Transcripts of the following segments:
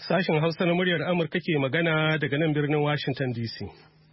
Sashen Hausa na muryar Amurka ke magana daga nan birnin Washington DC.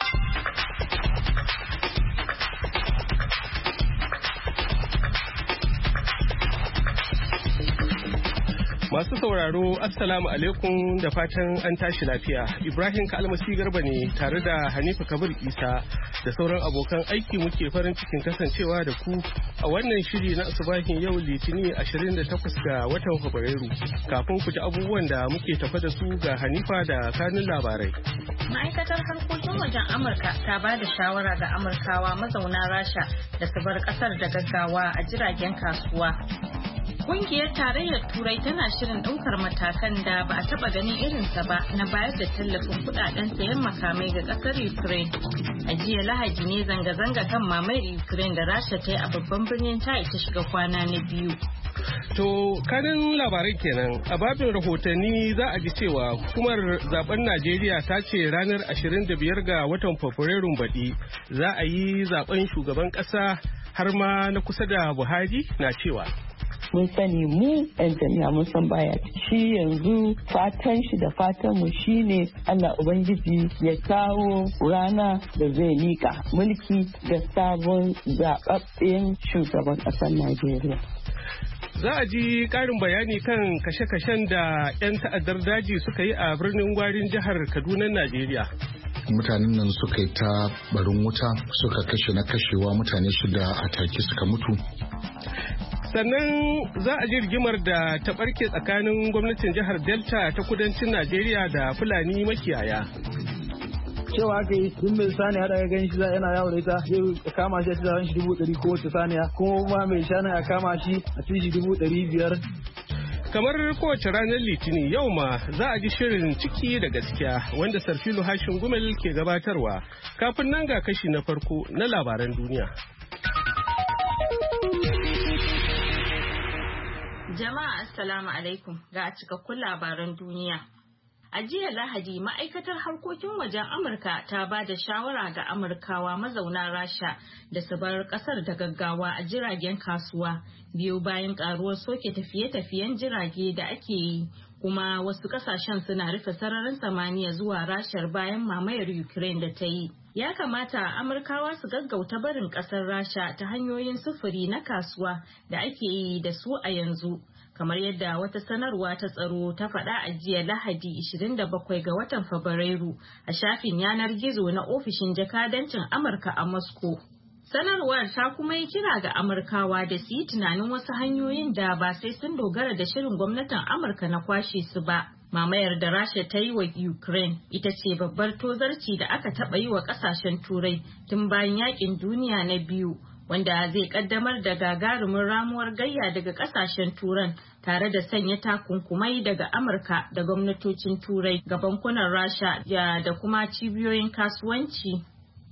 Masu sauraro, Assalamu alaikum da fatan an tashi lafiya. Ibrahim Kalmasi Garba ne tare da Hanifa Kabir Isa da sauran abokan aiki muke farin cikin kasancewa da ku a wannan shiri na asubahin yau Litinin 28 ga watan Fabrairu. Kafin ku ji abubuwan da muke tafa da su ga Hanifa da kanun labarai. Ma'aikatar harkokin wajen Amurka ta ba da shawara ga Amurkawa mazauna Rasha da su bar kasar da gaggawa a jiragen kasuwa. Kungiyar Tarayyar Turai tana shirin ɗaukar matakan da ba a taɓa ganin irinsa ba na bayar da tallafin kuɗaɗen sayan makamai ga ƙasar Ukraine. A jiya Lahadi ne zanga-zanga kan mamayar Ukraine da Rasha ta yi a babban birnin ta shiga kwana na biyu. To, kanin labarai kenan a babin rahotanni za a ji cewa hukumar zaben Najeriya ta ce ranar 25 ga watan Fabrairun baɗi za a yi zaben shugaban ƙasa har ma na kusa da Buhari na cewa. Mun sani mu 'yan jami'a mun san baya shi yanzu fatan shi da fatan mu shine Allah Ubangiji ya kawo rana da zai mika mulki ga sabon zababben shugaban ƙasar Najeriya. Za a ji ƙarin bayani kan kashe-kashen da 'yan ta'addar daji suka yi a birnin Gwarin jihar Kaduna, Najeriya. Mutanen nan suka yi ta barin wuta suka kashe na kashewa mutane shida a take suka mutu. Sannan za a ji rigimar da ta barke tsakanin gwamnatin jihar Delta ta kudancin Najeriya da Fulani makiyaya. Cewa aka yi duk mai saniya da gani shi yana yawo da ita zai kama shi a cikin shi 100 ko wace saniya kuma mai shana ya kama shi a cikin shi 500. Kamar kowace ranar Litinin yau ma za a ji shirin ciki da gaskiya wanda Sarfilu Hashin Gumel ke gabatarwa. Kafin nan ga kashi na farko na labaran duniya. Jama'a Assalamu alaikum ga cikakkun labaran duniya. A jiya Lahadi ma'aikatar harkokin wajen Amurka ta ba da shawara ga Amurkawa mazauna Rasha da su bar kasar da gaggawa a jiragen kasuwa biyu bayan karuwar soke tafiye-tafiyen jirage da ake yi kuma wasu kasashen suna rufe sararin samaniya zuwa Rashar bayan mamayar Ukraine da ta yi. Ya kamata Amurkawa su gaggauta barin kasar Rasha ta hanyoyin sufuri na kasuwa da ake yi da su a yanzu. Kamar yadda wata sanarwa ta tsaro ta faɗa a jiya Lahadi 27 ga watan Fabrairu a shafin yanar gizo na ofishin jakadancin Amurka a Moscow. Sanarwar ta kuma yi kira ga Amurkawa da su yi tunanin wasu hanyoyin da ba sai sun dogara da shirin gwamnatin Amurka na kwashe su ba. Mamayar da Rasha ta yi wa Ukraine ita ce babbar tozarci da aka taɓa yi wa ƙasashen Turai tun bayan yaƙin duniya na biyu. Wanda zai kaddamar da gagarumin ramuwar gayya daga kasashen turan tare da sanya takunkumai daga Amurka da gwamnatocin turai ga bankunan Rasha da kuma cibiyoyin kasuwanci.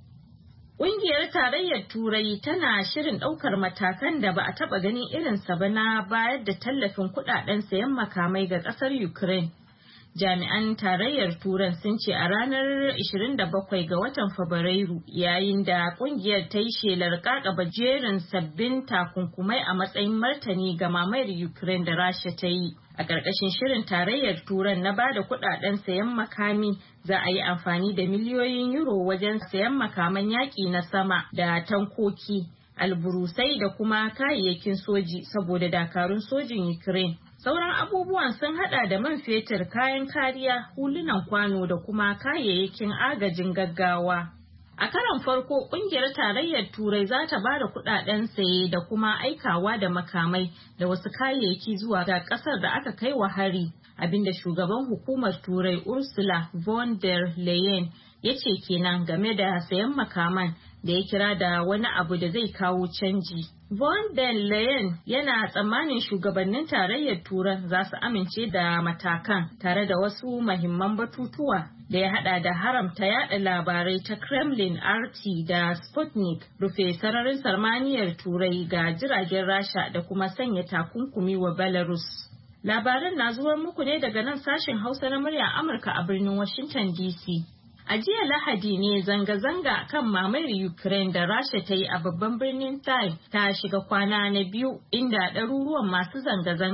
Ƙungiyar Tarayyar Turai tana shirin ɗaukar matakan da ba a taɓa ganin irinsa ba na bayar da tallafin kuɗaɗen sayan makamai ga ƙasar Ukraine. Jami'an Tarayyar Turan sun ce a ranar 27 ga watan Fabrairu yayin da kungiyar ta yi shelar kakaba jerin sabbin takunkumai a matsayin martani ga mamayar Ukraine da Rasha ta yi. A ƙarƙashin shirin Tarayyar Turan na ba da kuɗaɗen sayan makami za a yi amfani da miliyoyin euro wajen sayan makaman yaƙi na sama da tankoki, alburusai da kuma kayayyakin soji saboda dakarun sojin Ukraine. Sauran abubuwan sun hada da man fetur, kayan kariya, hulunan kwano da kuma kayayyakin agajin gaggawa. A karon farko, kungiyar Tarayyar Turai za ta ba da kudaden saye da kuma aikawa da makamai da wasu kayayyaki zuwa ga kasar da aka kai wa hari, abinda shugaban hukumar Turai Ursula von der Leyen ya ce kenan game da sayan makaman da ya kira da wani abu da zai kawo canji. Von der Leyen yana tsammanin shugabannin Tarayyar Turan za su amince da matakan tare da wasu mahimman batutuwa da ya hada da haramta yada labarai ta Kremlin RT da Sputnik, rufe sararin sarmaniyar Turai ga jiragen Rasha da kuma sanya takunkumi wa Belarus. Labaran na zuwar muku ne daga nan sashen Hausa na murya Amurka a birnin Washington DC. A jiya Lahadi ne zanga-zanga kan mamayar Ukraine da Rasha ta yi a babban birnin Kyiv ta shiga kwana na biyu inda ɗaruruwan masu zanga-zanga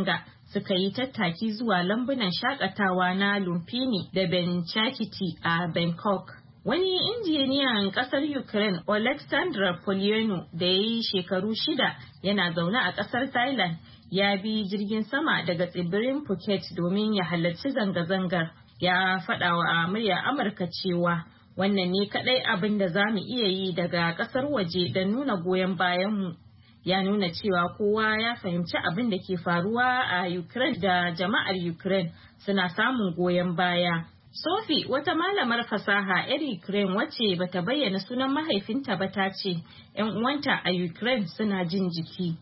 suka yi tattaki zuwa lambunan shakatawa na Lumpini da Benchakiti a Bangkok. Wani injiniyan kasar Ukraine Oleksandr Polyenu da ya yi shekaru 6 yana zaune a kasar Thailand ya bi jirgin sama daga tsibirin Phuket domin ya halarci zanga-zangar. Ya faɗa wa muryar Amurka cewa wannan ne kaɗai abin da za mu iya yi daga ƙasar waje don nuna goyon bayanmu. Ya nuna cewa kowa ya fahimci abin da ke faruwa a Ukraine da jama'ar Ukraine suna samun goyon baya. Sophie, wata malamar fasaha 'yar Ukraine wacce bata bayyana sunan mahaifinta ba, ta ce 'yan uwanta a Ukraine suna jin jiki.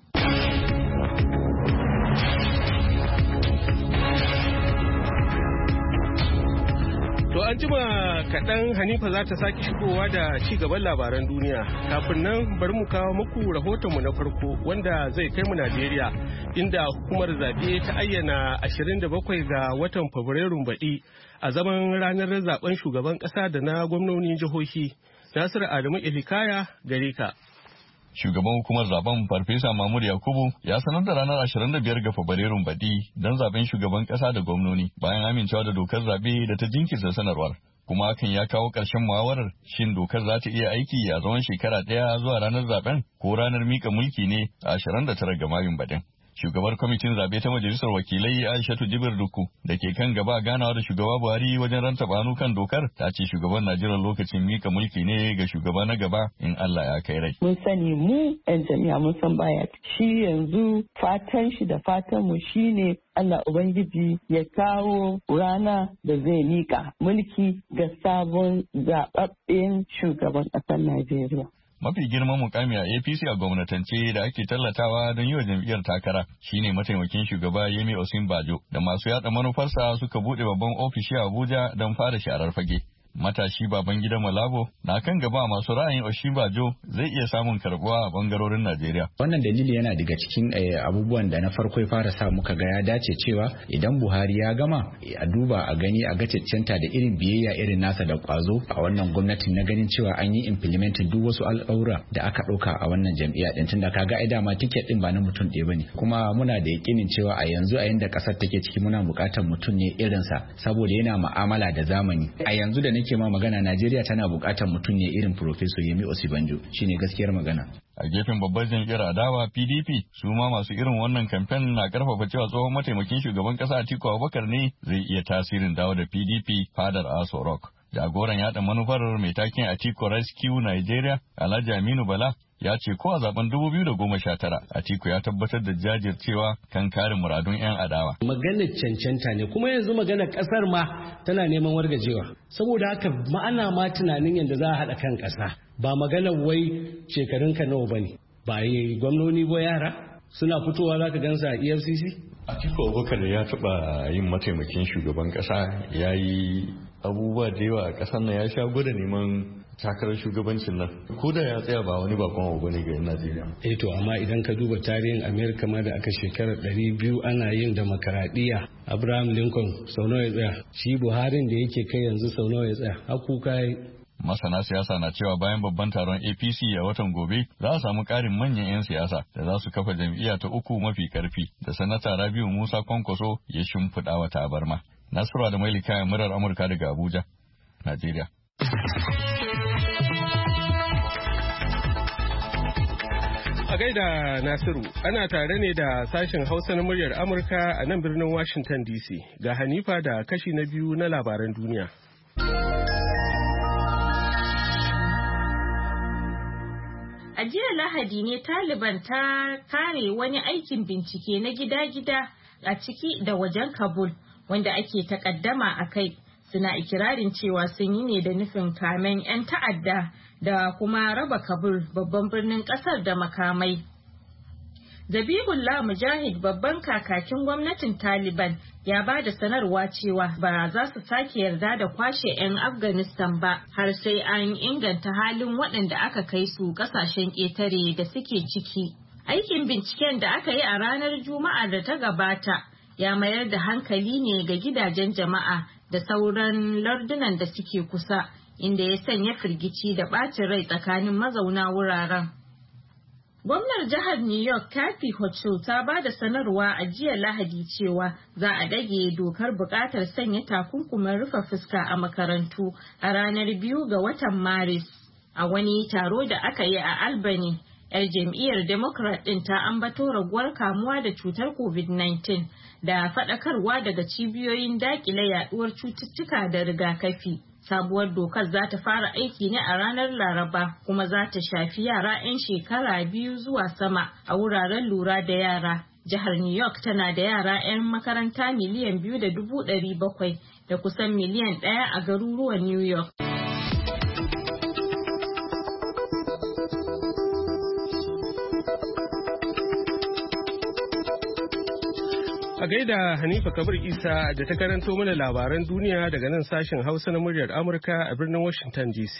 To an jima kaɗan Hanifa za ta sake shigowa da ci gaban labaran duniya. Kafin nan bari mu kawo muku rahotonmu na farko wanda zai kai mu Najeriya, inda hukumar zaɓe ta ayyana 27 ga watan Fabrairun baɗi a zaman ranar zaben shugaban ƙasa da na gwamnonin jihohi. Nasiru Adamu Ilikaya gare ka. Shugaban hukumar zaben Farfesa Mahmud Yakubu ya sanar da ranar 25 ga Fabrairun baɗi don zaben shugaban ƙasa da gwamnoni bayan amincewa da dokar zaɓe da ta jinkirta sanarwar. Kuma hakan ya kawo ƙarshen muhawarar shin dokar za ta iya aiki a tsawon shekara ɗaya zuwa ranar zaben ko ranar mika mulki ne a 29 ga Mayun baɗin. Shugabar kwamitin zaɓe ta majalisar wakilai Aishatu Jibir Duku da ke kan gaba ganawa da shugaba Buhari wajen rantaba hannu kan dokar ta ce shugaban na jiran lokacin mika mulki ne ga shugaba na gaba in Allah ya kai rai. Mun sani mu 'yan jami'a mun san baya shi yanzu fatan shi da fatan mu shine Allah Ubangiji ya kawo rana da zai mika mulki ga sabon zaɓaɓɓen shugaban ƙasar Najeriya. Mafi girman mukami a APC a gwamnatance da ake tallatawa don yi wa jam'iyyar takara shine mataimakin shugaba Yemi Osinbajo da masu yada manufarsa suka bude babban ofishi a Abuja don fara sharar fage. Matashi Babangida Malabo na kan gaba masu ra'ayin Osinbajo zai iya samun karbuwa a bangarorin Najeriya. Wannan dalili yana daga cikin abubuwan da na farko ya fara sa muka ga ya dace cewa idan Buhari ya gama a duba a gani a ga cancanta da irin biyayya irin nasa da kwazo a wannan gwamnatin na ganin cewa an yi implementing duk wasu al'aura da aka ɗauka a wannan jam'iyya din tunda kaga ai dama tiket din ba na mutum ɗaya bane kuma muna da yakinin cewa a yanzu a yanda kasar take ciki muna buƙatar mutum ne irinsa saboda yana mu'amala da zamani. A yanzu da ke ma magana Najeriya tana buƙatar mutum ne irin Professor Yemi Osinbajo shine gaskiyar magana. A gefen babbar jam'iyyar adawa PDP su ma masu irin wannan kamfen na karfafa cewa tsohon mataimakin shugaban kasa Atiku Abubakar ne zai iya tasirin dawo da PDP fadar Aso Rock. Jagoran yaɗa manufar mai taken Atiku Rescue Nigeria Alhaji Aminu Bala ya ce ko a zaben 2019 Atiku ya tabbatar da jajircewa kan kare muradun 'yan adawa. Maganar cancanta ne kuma yanzu maganar kasar ma tana neman wargajewa. Saboda haka ma'ana ma tunanin yadda za a haɗa kan ƙasa ba maganar wai shekarunka nawa bane. Ba yi gwamnoni ba yara suna fitowa za ka gansa a EFCC? Atiku Abubakar ya taɓa yin mataimakin shugaban ƙasa ya yi abubuwa da yawa a ƙasar nan ya sha gwada neman takarar shugabancin nan ko da ya tsaya ba wani bakon abu ne ga yan Najeriya. To amma idan ka duba tarihin Amerika ma da aka shekarar 200 ana yin demokaradiyya Abraham Lincoln sau nawa ya tsaya shi Buharin da yake kai yanzu sau nawa ya tsaya hakuka. Masana siyasa na cewa bayan babban taron APC a watan gobe za a samu ƙarin manyan 'yan siyasa da za su kafa jam'iyya ta uku mafi karfi da sanata Rabiu Musa Kwankwaso ya shimfiɗa wa tabarma. Nasiru da Mailika murar Amurka daga Abuja, Najeriya. A gaida Nasiru, ana tare ne da sashen Hausa na muryar Amurka a nan birnin Washington DC. Ga Hanifa da kashi na biyu na labaran duniya. A jiya Lahadi ne Taliban ta kare wani aikin bincike na gida-gida a ciki da wajen Kabul wanda ake takaddama a kai. Suna ikirarin cewa sun yi ne da nufin kamen 'yan ta'adda da kuma raba Kabul babban birnin kasar da makamai. Zabihullah Mujahid babban kakakin gwamnatin Taliban ya ba da sanarwa cewa ba za su sake yarda da kwashe 'yan Afghanistan ba har sai an inganta halin waɗanda aka kai su ƙasashen ƙetare da suke ciki. Aikin binciken da aka yi a ranar Juma'a da ta gabata ya mayar da hankali ne ga gidajen jama'a da sauran lardunan da suke kusa, inda ya sanya firgici da ɓacin rai tsakanin mazauna wuraren. Gwamnar jihar New York Kathy Hochul ta ba da sanarwa a jiya Lahadi cewa za a dage dokar buƙatar sanya takunkumin rufe fuska a makarantu a ranar 2 ga watan Maris. A wani taro da aka yi a Albany, 'yar jam'iyyar Democrat ɗin ta ambato raguwar kamuwa da cutar COVID-19 da faɗakarwa daga cibiyoyin daƙile yaɗuwar cututtuka da rigakafi. Sabuwar dokar za ta fara aiki ne a ranar Laraba kuma za ta shafi yara 'yan shekara 2 zuwa sama a wuraren lura da yara. Jihar New York tana da yara 'yan makaranta miliyan 2.700 da kusan miliyan 1 a garuruwan New York. A gaida Hanifa Kabir Isa da ta karanto mana labaran duniya daga nan sashen Hausa na muryar Amurka a birnin Washington DC.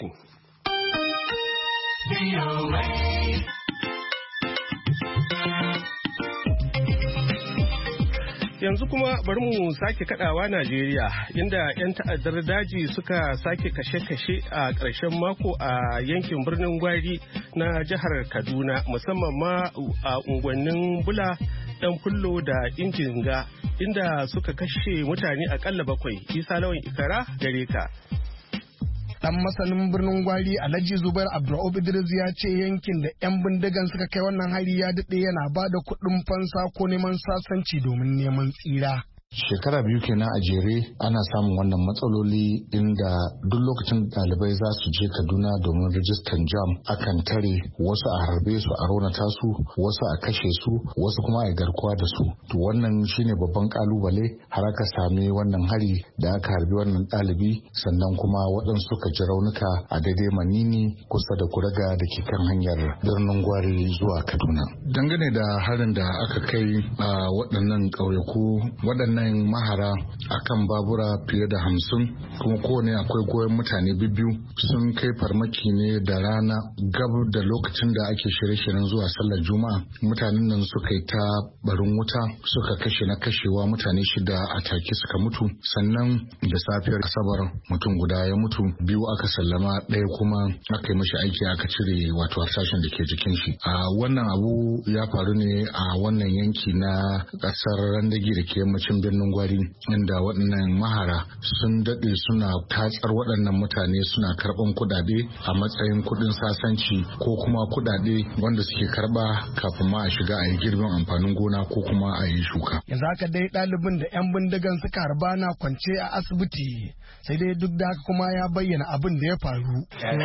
Yanzu kuma bari mu sake kadawa Najeriya inda 'yan ta'addar daji suka sake kashe-kashe a ƙarshen mako a yankin birnin Gwari na jihar Kaduna musamman ma a unguwannin Bula, Dan Fullo da Injinga inda suka kashe mutane akalla 7. Isa Lawan Ikara gare ka. Dan masanin birnin Gwari Alhaji Zubair Abdur'ub Idris ya ce yankin da 'yan bindigan suka kai wannan hari ya daɗe yana ba da kuɗin fansa ko neman sasanci domin neman tsira. Shekara 2 kenan a jere ana samun wannan matsaloli inda duk lokacin ɗalibai za su je Kaduna domin rijistan jam akan tare wasu a harbe su a raunata su, wasu a kashe su, wasu kuma a garkuwa da su. To wannan shine babban kalubale har aka sami wannan hari da aka harbi wannan ɗalibi sannan kuma waɗansu suka ji raunuka a daidai Manini kusa da Kuraga da ke kan hanyar birnin Gwari zuwa Kaduna. Dangane da harin da aka kai a waɗannan ƙauyaku waɗannan mahara akan babura fiye da 50 kuma kowane akwai goyon mutane biyu sun kai farmaki ne da rana gab da lokacin da ake shirye-shiryen zuwa sallar juma'a. Mutanen nan suka yi ta barin wuta suka kashe na kashewa mutane 6 a take suka mutu, sannan da safiyar asabar mutum guda ya mutu, 2 aka sallama, 1 kuma aka yi mashi aiki aka cire wato harsashen da ke jikin shi. A wannan abu ya faru ne a wannan yanki na kasar Randagi da ke yammacin birnin Gwari inda waɗannan mahara sun daɗe suna tatsar waɗannan mutane suna karɓan kuɗaɗe a matsayin kuɗin sasanci ko kuma kuɗaɗe wanda suke karɓa kafin ma a shiga a yi girbin amfanin gona ko kuma a yi shuka. Yanzu haka dai ɗalibin da 'yan bindigan suka harba na kwance a asibiti, sai dai duk da haka kuma ya bayyana abin da ya faru.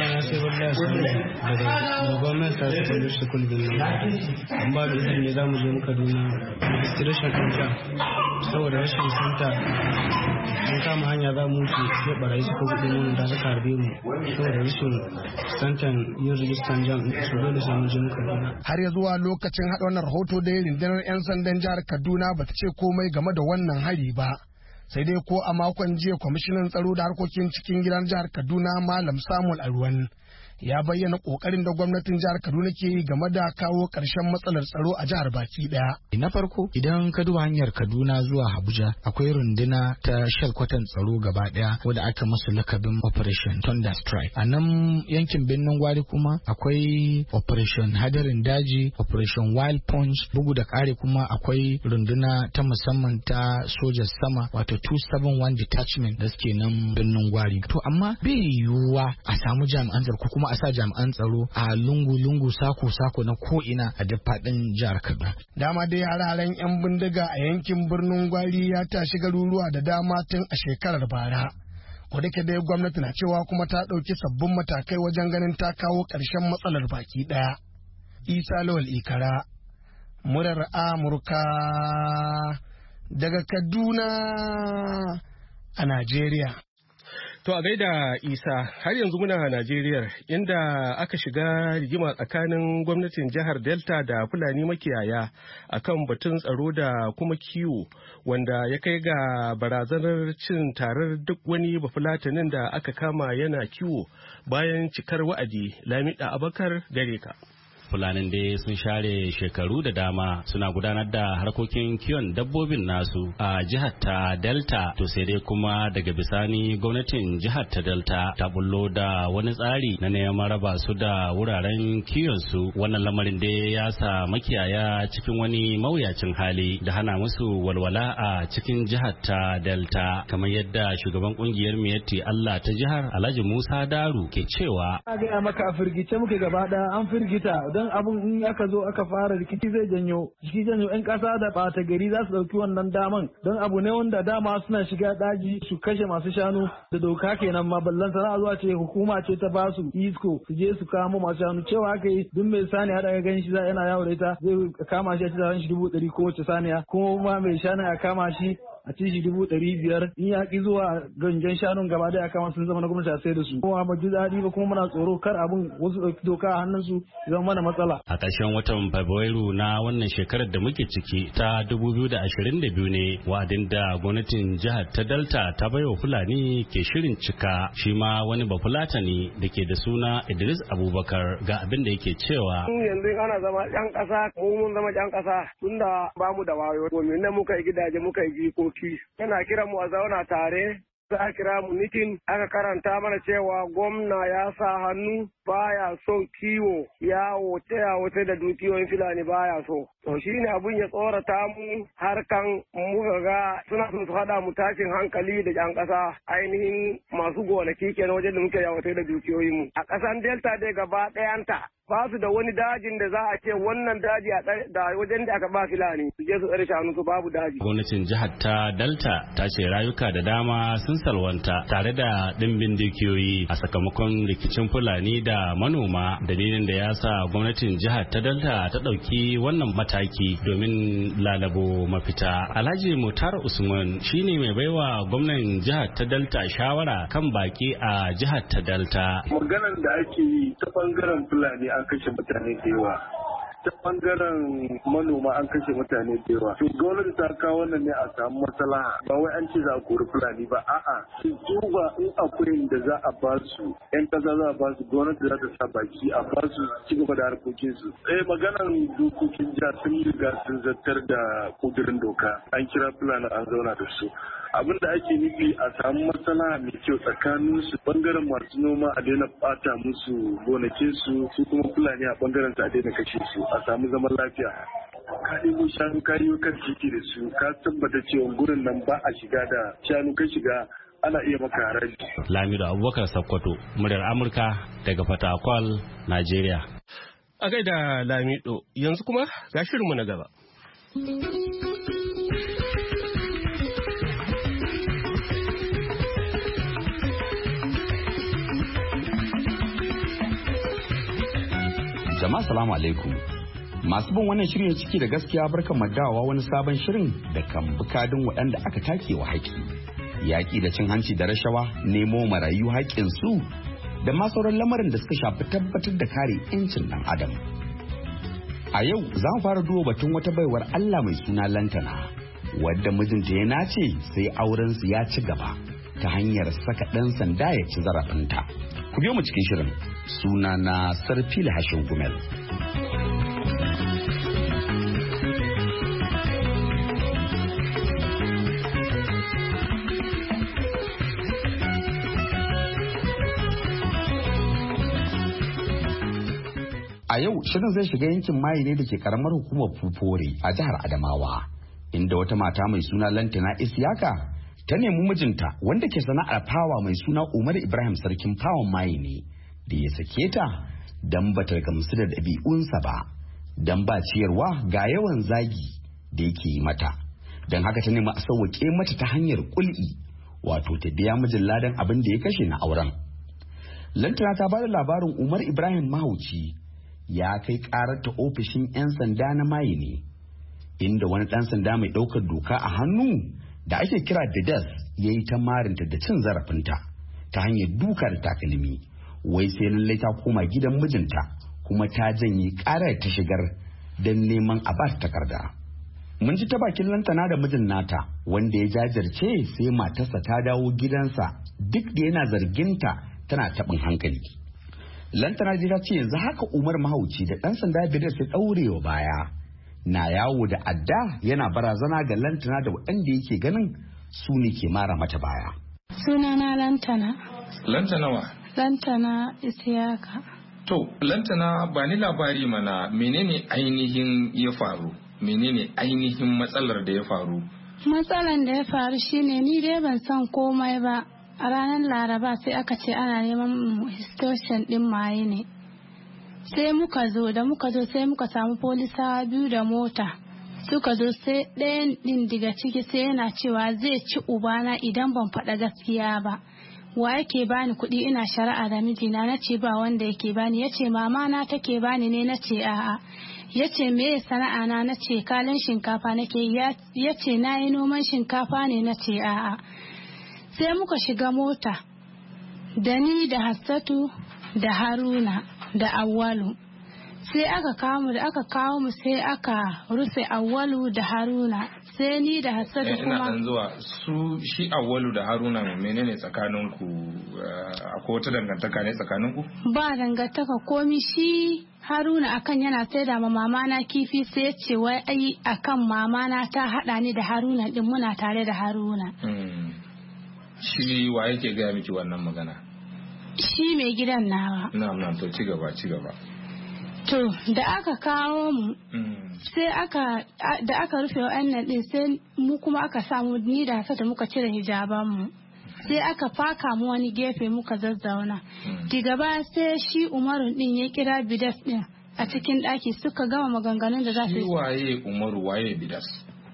Saboda rashin santa mun kama hanya za mu wuce sai barayi suka gudu mun da suka harbe mu saboda rashin santan yin rijistan jam su dole sai mun je mu Kaduna. Har ya zuwa lokacin haɗa wannan rahoto da rundunar 'yan sandan jihar Kaduna bata ce komai game da wannan hari ba. Sai dai ko a makon jiya kwamishinan tsaro da harkokin cikin gidan jihar Kaduna Malam Samuel Alwan ya bayyana kokarin da gwamnatin jihar Kaduna ke yi game da kawo ƙarshen matsalar tsaro a jihar baki daya. Na farko idan ka duba hanyar Kaduna zuwa Abuja akwai runduna ta shalkwatan tsaro gaba daya wadda aka masu lakabin Operation Thunder Strike. A nan yankin Birnin Gwari kuma akwai Operation Hadarin Daji, Operation Wild Punch, bugu da ƙari kuma akwai runduna ta musamman ta sojan sama wato 271 Detachment da suke nan Birnin Gwari. To amma bai yiwuwa a samu jami'an tsaro ko kuma a sa jami'an tsaro a lungu-lungu sako-sako na ko'ina a duk faɗin jihar Kaduna. Dama dai hararen 'yan bindiga a yankin Birnin Gwari ya tashi garuruwa da dama tun a shekarar bara. Kodake dai gwamnati na cewa kuma ta ɗauki sabbin matakai wajen ganin ta kawo ƙarshen matsalar baki ɗaya. Isa Lawal Ikara, murar Amurka daga Kaduna a Najeriya. To a gaida Isa, har yanzu muna Najeriya inda aka shiga rigima tsakanin gwamnatin jihar Delta da Fulani makiyaya akan batun tsaro da kuma kiwo wanda ya kai ga barazanar cin tarar duk wani bafulatanin da aka kama yana kiwo bayan cikar wa'adi. Lamida Abakar gare ka. Fulanin dai sun share shekaru da dama suna gudanar da harkokin kiwon dabbobin nasu a jihar ta Delta, to sai dai kuma daga bisani gwamnatin jihar ta Delta ta bullo da wani tsari na neman raba su da wuraren kiwon su. Wannan lamarin dai ya sa makiyaya cikin wani mawuyacin hali da hana musu walwala a cikin jihar ta Delta, kamar yadda shugaban kungiyar Miyatti Allah ta jihar Alhaji Musa Daru ke cewa a ga maka a firgice muke gaba ɗaya, an firgita don abun in aka zo aka fara rikici zai janyo yan ƙasa da ɓata gari za su ɗauki wannan daman, don abu ne wanda dama suna shiga daji su kashe masu shanu da doka kenan ma ballan sana'a zuwa ce hukuma ce ta ba su isko su je su kamo masu shanu, cewa aka yi duk mai saniya da gan shi yana yawo da ita zai kama shi a cikin shi 100,000 kowace saniya, kuma mai shanu ya kama shi a ci shi 500,000 in ya ki zuwa gangan shanun gaba da ya kama sun zama na gwamnati a sai da su. Kuma ba ji daɗi ba, kuma muna tsoro kar abin wasu ɗauki doka a hannun su zama mana matsala. A ƙarshen watan Fabrairu na wannan shekarar da muke ciki ta 2022 ne wa'adin da gwamnatin jihar ta Delta ta baiwa Fulani ke shirin cika. Shi ma wani bafulatani da ke da suna Idris Abubakar ga abin da yake cewa. Yanzu ana zama ƴan ƙasa, mun zama ƴan ƙasa tunda ba mu da wayo. Domin nan muka yi gidaje muka yi jiko. Yana kiran mu a zauna tare, za a kira mu mitin, aka karanta mana cewa gwamna ya sa hannu baya son kiwo yawo ta da dukiyoyin Fulani baya so. To shi ne abin ya tsorata mu harkan muka ga suna son su haɗa mu tashin hankali da ƴan ƙasa ainihin masu gonaki kenan wajen da muke yawo da dukiyoyin mu. A ƙasan Delta dai gaba ɗayanta ba su da wani dajin da za a ce wannan daji da wajen da aka ba Fulani su je su tsare shanu su babu daji. Gwamnatin jihar ta Delta ta ce rayuka da dama sun salwanta tare da ɗimbin dukiyoyi a sakamakon rikicin Fulani da manoma, dalilin da ya sa gwamnatin jihar ta Delta ta ɗauki wannan mataki domin lalabo mafita. Alhaji Mutar Usman shine mai baiwa gwamnan jihar ta Delta shawara kan baki a jihar ta Delta. Maganar da ake yi ta bangaren Fulani an kashe mutane da yawa, ta bangaren manoma an kashe mutane da yawa. To gwamnati ta kawo wannan ne a samu maslaha, ba wai an ce za a kori Fulani ba, a'a su duba in akwai da za a ba su, yan kasa za a ba su, gwamnati za ta sa baki a ba su ci gaba da harkokin su. Maganar dokokin jiha sun riga sun zartar da kudirin doka, an kira Fulani an zauna da su. Abin da ake nufi a samu matsala mai kyau tsakanin su, bangaren masu noma a daina bata musu gonakin su kuma Fulani a bangaren su a daina kashe su, a samu zaman lafiya. Ka ɗebo shanu ka yi kan titi da su, ka tabbata cewa gurin nan ba a shiga da shanu ka shiga ana iya maka haraji. Lamido Abubakar Sakkwato, muryar Amurka daga Fatakwal, Najeriya. A gaida Lamido, yanzu kuma ga shirinmu na gaba. Jama'a salamu alaikum. Masu bin wannan shirin ciki da gaskiya barkan madawa wani sabon shirin da kan bukadin waɗanda aka take wa haƙi. Yaƙi da cin hanci da rashawa, nemo marayu haƙƙinsu da ma sauran lamarin da suka shafi tabbatar da kare 'yancin ɗan adam. A yau za mu fara duba batun wata baiwar Allah mai suna Lantana, wadda mijinta ya nace sai aurensu ya ci gaba ta hanyar saka ɗan sanda ya ci zarafinta. Ku biyo mu cikin shirin. Suna na Sarfili Hashin Gumel. A yau shirin zai shiga yankin Mayi ne da ke karamar hukumar Fufore a jihar Adamawa, inda wata mata mai suna Lantana Isiyaka ta nemi mijinta wanda ke sana'ar fawa mai suna Umar Ibrahim Sarkin Fawon Mayi ne da ya sake ta don bata gamsu da ɗabi'unsa ba, don ba ciyarwa ga yawan zagi da yake yi mata, don haka ta nemi a sauwaƙe mata ta hanyar kul'i, wato ta biya mijin ladan abin da ya kashe na auren. Lantana ta bada labarin Umar Ibrahim mahauci ya kai ƙarar ta ofishin 'yan sanda na Mayi ne, inda wani ɗan sanda mai ɗaukar doka a hannu da ake kira Didas ya yi ta marinta da cin zarafinta ta hanyar duka da takalmi, wai sai lallai ta koma gidan mijinta kuma ta janye ƙarar ta shigar don neman a ba ta takarda. Mun ji ta bakin Lantana da mijin nata wanda ya jajirce sai matarsa ta dawo gidansa duk da yana zarginta tana taɓin hankali. Lantana ta ce yanzu haka Umar Mahauci da ɗan sanda Bidas ya ɗaurewa baya na yawo da adda yana barazana ga Lantana da waɗanda yake ganin su ne ke mara mata baya. Sunana Lantana. Lantana wa? Lantana Isiyaka. To, Lantana ba ni labari mana menene ainihin ya faru? Menene ainihin matsalar da ya faru? Matsalar da ya faru shine ni dai ban san komai ba. A ranar Laraba sai aka ce ana neman extortion din maye ne. Sai muka zo sai muka samu polisawa 2 da mota. Suka zo sai ɗayan ɗin daga ciki sai yana cewa zai ci ubana idan ban faɗa gaskiya ba. Wa yake bani kuɗi ina shari'a da mijina, na ce ba wanda yake bani. Ya ce mama na take bani ne, na ce a'a. Ya ce me sana'a na ce kalin shinkafa nake. Ya ce na yi noman shinkafa ne, na ce a'a. Sai muka shiga mota da ni da Hassatu da Haruna da Awwalu. Sai aka kawo mu sai aka rufe Awwalu da Haruna. Sai ni da Hassatu kuma ina dan zuwa su shi Awwalu da Haruna menene tsakaninku? Akwai wata dangantaka ne tsakaninku? Ba dangantaka komi. Shi Haruna akan yana saida ma mama na kifi sai ya ce wai ai akan mama na ta hada ni da Haruna din muna tare da Haruna. Shi wa yake gaya miki wannan magana? Shi mai gidan nawa. Na'am to ci gaba. To da aka kawo mu sai da aka rufe wa'annan din sai mu kuma aka samu ni da Hassatu muka cire hijaban mu. Sai aka faka mu wani gefe muka zazzauna. Diga ba sai shi Umaru din ya kira Bidas din a cikin daki suka gama maganganun da za su yi. Shi waye Umaru waye Bidas?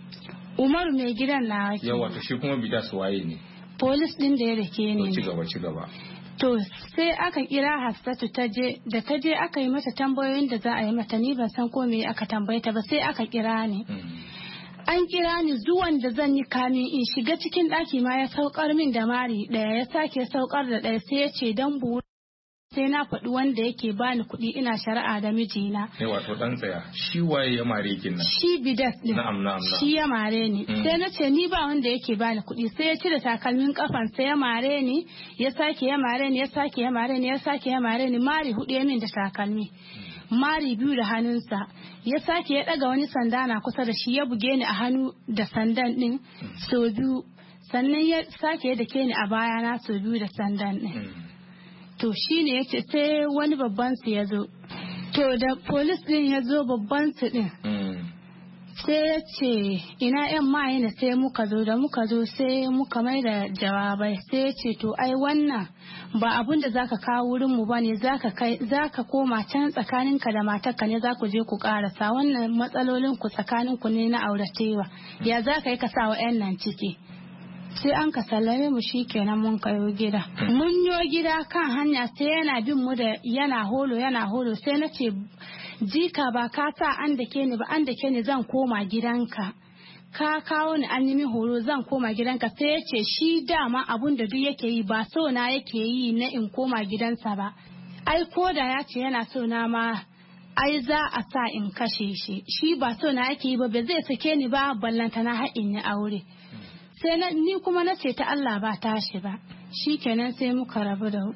Umaru mai gidan nawa. Yawa to shi kuma Bidas waye ne? Polis din da ya rake ne. Ci gaba. To sai aka kira Hassatu ta je aka yi mata tambayoyin da za a yi mata, ni ban san ko me aka tambaye ta ba, sai aka kira ni. An kira ni zuwan da zan yi kamin in shiga cikin ɗaki ma ya saukar min da mari ɗaya, ya sake saukar da ɗaya, sai ya ce dan buru sai na faɗi wanda yake bani kuɗi ina shari'a da mijina. Ne wato dan tsaya, shi waye ya mare kin nan? Shi Bidas din. Na'am. Shi ya mare ni. Sai na ce ni ba wanda yake bani kuɗi, sai ya cire takalmin kafan sai ya mare ni, ya sake ya mare ni, ya sake ya mare ni, ya sake ya mare ni, mari 4 ya min da takalmi. Mari 2 da hannunsa, ya sake ya ɗaga wani sanda na kusa da shi ya buge ni a hannu da sandan din so 2, sannan ya sake ya dake ni a bayana so 2 da sandan din. To shi ne ya ce sai wani babban su ya zo. To da polis din ya zo babban su din. Sai ya ce ina yan maye na sai muka zo sai muka mai da jawabai. Sai ya ce to ai wannan ba abun da zaka kawo wurin mu bane, zaka koma can tsakaninka da matarka ne za ku je ku karasa wannan matsalolin ku tsakanin ku ne na auratewa. Ya zaka yi ka sa wa yan nan ciki. Sai an ka sallame mu shikenan mun kayo gida. Mun yo gida kan hanya sai yana bin mu da yana holo sai na ce jika ba ka sa an dake ni zan koma gidanka. Ka kawo ni an yi min horo zan koma gidanka. Sai ya ce shi dama abun da duk yake yi ba so na yake yi na in koma gidansa ba. Ai ko da ya ce yana so na ma ai za a sa in kashe shi. Shi ba so na yake yi ba zai sake ni ba ballanta na haɗin ni aure. Sai ni kuma na ce ta Allah ba tashi ba. Shikenan sai muka rabu da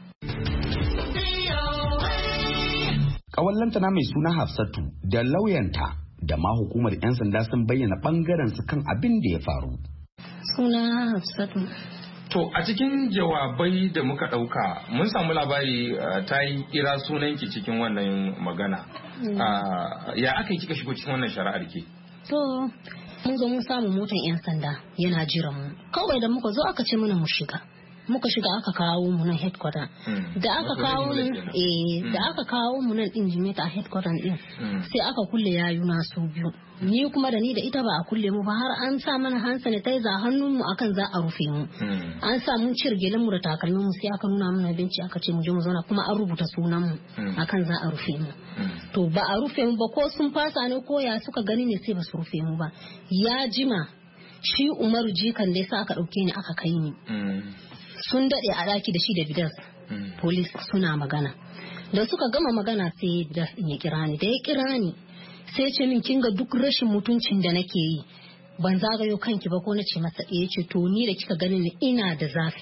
Kawallanta na mai suna Hafsatu da lauyanta da ma hukumar 'yan sanda sun bayyana bangaren su kan abin da ya faru. Suna Hafsatu. To a cikin jawabai da muka ɗauka mun samu labari ta yi kira sunanki cikin wannan magana. Ya aka yi kika shigo cikin wannan shari'ar ke? To mun zo mun samu motan 'yan sanda yana jiran mu. Kawai da muka zo aka ce mana mu shiga. Muka shiga aka kawo mu nan headquarter. Da aka kawo mu nan din Jimeta a headquarter din. Sai aka kulle yayuna su 2. Ni kuma da ni da ita ba a kulle mu ba, har an sa mana hand sanitizer hannun mu akan za a rufe mu. An sa mun cirgelin mu da takalmin mu sai aka nuna mana benci aka ce mu je mu zauna kuma an rubuta sunan mu akan za a rufe mu. To ba a rufe mu ba, ko sun fasa ne ko ya suka gani ne sai ba su rufe mu ba. Ya jima shi Umaru jikan dai sa aka dauke ni aka kai ni. Sun daɗe a ɗaki da shi da Bidas police suna magana. Da suka gama magana sai Bidas ya kira ni. Da ya kira ni sai ce min kin ga duk rashin mutuncin da nake yi ban zagayo kanki ba ko na ce masa ya ce to ni da kika gani ni ina da zafi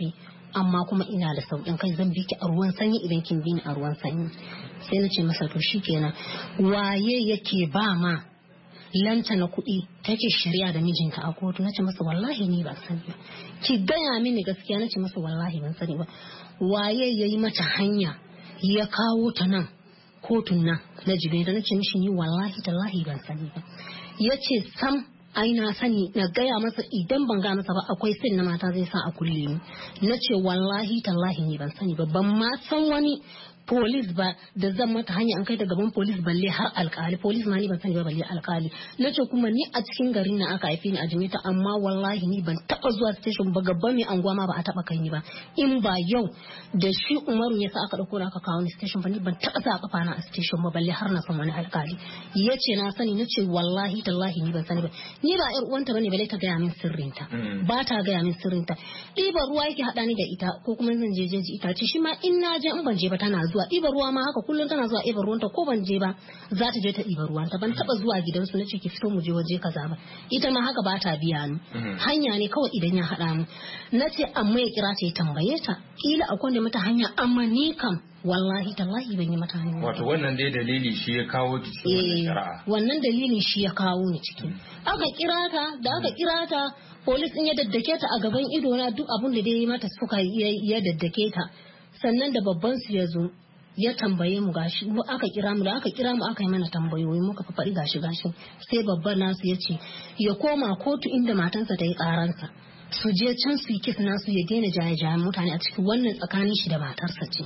amma kuma ina da sauƙin kai, zan bi ki a ruwan sanyi idan kin bi ni a ruwan sanyi. Sai na ce masa to shikenan, waye yake ba ma lantana kuɗi take shirya da mijinta a kotu? Na ce masa wallahi ni ban sani ba, ki gaya mini gaskiya. Na ce masa wallahi ban sani ba. Waye yayi mata hanya ya kawo ta nan kotun nan na jibe da? Na ce mishi ni wallahi tallahi ban sani ba. Ya ce sam ai na sani, na gaya masa idan ban ga masa ba akwai sin na mata zai sa a kulle ni. Na ce wallahi tallahi ni ban sani ba, ban ma san wani polis ba da zan mata hanya an kai ta gaban polis balle har alkali. Polis ma ni ban sani ba balle alkali. Na ce kuma ni a cikin garin na aka haife ni a Jimeta, amma wallahi ni ban taba zuwa station ba, gaban mai anguwa ma ba a taba kai ni ba. In ba yau da shi Umaru ya sa aka dauko aka kawo ni station ba, ni ban taba sa kafa na a station ba balle har na san wani alkali. Yace na sani. Na ce wallahi tallahi ni ban sani ba. Ni ba yar uwanta bane balle ta gaya min sirrinta, ba ta gaya min sirrinta. Ɗiban ruwa yake hada ni da ita, ko kuma zan je jeji ita ce shi ma in na je in ban je ba tana zuwa ɗiba ruwa ma haka, kullum tana zuwa ɗiba ruwanta, ko ban je ba za ta je ta ɗiba ruwanta. Ban taɓa zuwa gidansu na ce ki fito mu je waje kaza ba, ita ma haka ba ta biya ni. Hanya ne kawai idan ya haɗa mu. Na ce amma ya kira ta ya tambaye ta, kila akwai da mata hanya, amma ni kam wallahi tallahi ban yi mata hanya. Wato wannan dai dalili shi ya kawo ki cikin wannan shari'a. Wannan dalilin shi ya kawo ni ciki. Aka kira ta, da aka kira ta polis din ya daddake ta a gaban ido na, duk abun da dai mata suka ya daddake ta. Sannan da babban su ya zo ya tambaye mu gashi, aka kira mu, da aka kira mu aka yi mana tambayoyi muka faɗi gashi. Sai babban nasu ya ce ya koma kotu inda matansa ta yi karansa, su je can su yi kis nasu, ya daina jaye-jayen mutane a cikin wannan tsakanin shi da matarsa ce.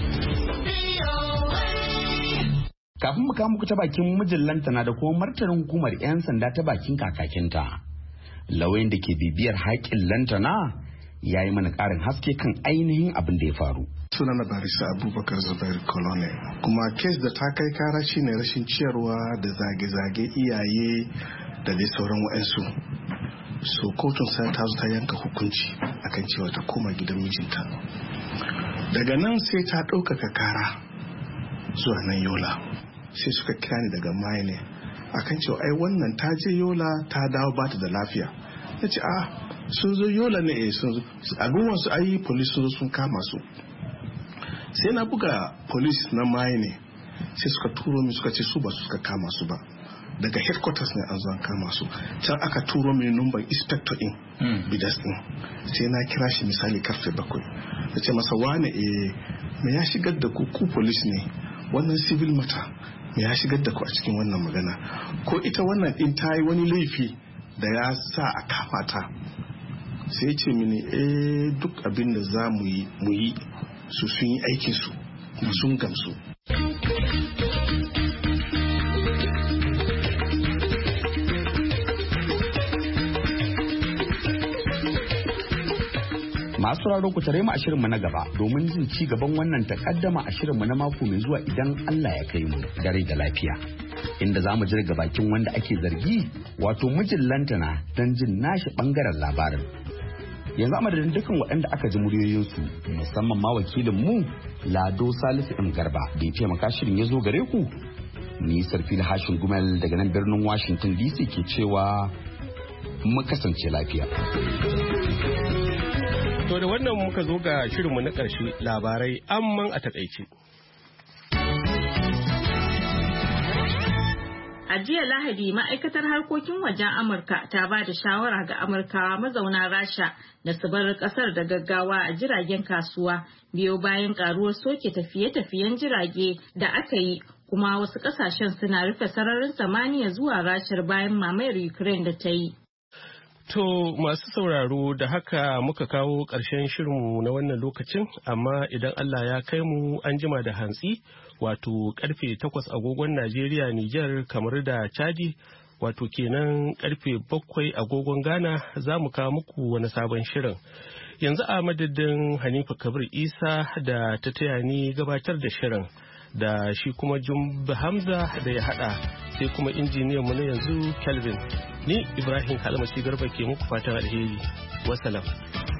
Kafin mu kawo muku ta bakin mijin lantana da kuma martanin hukumar 'yan sanda ta bakin kakakinta, lauyan da ke bibiyar haƙƙin lantana ya yi mana ƙarin haske kan ainihin abin da ya faru. Sunana Barisa Abubakar Zubairu Kolone, kuma kes da ta kai kara shine rashin ciyarwa da zage-zage iyaye da dai sauran wa'ansu. So kotun sai ta zo ta yanka hukunci akan cewa ta koma gidan mijinta. Daga nan sai ta ɗaukaka kara zuwa nan Yola. Sai suka kira ni daga Maine akan cewa ai wannan ta je Yola ta dawo ba ta da lafiya. Na ce sun zo Yola ne, sun zo a gunwansu ayi police sun kama su. Sai na buga police na Maine, sai suka turo mi suka ce su ba su suka kama su ba, daga headquarters ne an zo an kama su. Can aka turo mini number inspector din Bidas din, sai na kira shi misali karfe 7. Na ce masa wane me ya shigar da ku police ne, wannan civil matter me ya shigar da ku a cikin wannan magana, ko ita wannan din ta yi wani laifi da ya sa a kama ta. Sai ce mini duk abin da za mu yi su sun yi aikinsu sun gamsu. Masu sauraro ku tare mu a shirinmu na gaba domin jin ci gaban wannan takaddama a shirinmu na mako mai zuwa idan Allah ya kai mu dare da lafiya. Inda za mu jirga bakin wanda ake zargi, wato mijin lantana, don jin nashi bangaren labarin. Yanzu a madadin dukkan waɗanda aka ji muryoyinsu, musamman ma wakilin mu Lado Salisu M Garba da ya taimaka shirin ya zo gare ku. Ni Sarfil Hashin Gumel daga nan birnin Washington DC ke cewa mu kasance lafiya. To da wannan muka zo ga shirinmu na ƙarshe, labarai amman a takaice. A jiya Lahadi, ma'aikatar harkokin wajen Amurka ta ba da shawara ga Amurkawa mazauna Rasha da su bar kasar da gaggawa a jiragen kasuwa biyo bayan karuwar soke tafiye-tafiyen jirage da aka yi, kuma wasu kasashen suna rufe sararin samaniya zuwa Rashar bayan mamayar Ukraine da ta yi. To masu sauraro, da haka muka kawo ƙarshen shirinmu na wannan lokacin, amma idan Allah ya kai mu an jima da hantsi, wato karfe 8 agogon Najeriya, Nijar, kamar da Chadi, wato kenan karfe 7 agogon Ghana, za mu kawo muku wani sabon shirin. Yanzu a madadin Hanifa Kabir Isa da ta taya ni gabatar da shirin, da shi kuma Jumbe Hamza da ya hada, sai kuma injiniyan mu na yanzu Kelvin. Ni Ibrahim Kalmasi Garba ke muku fatan alheri. Wassalam.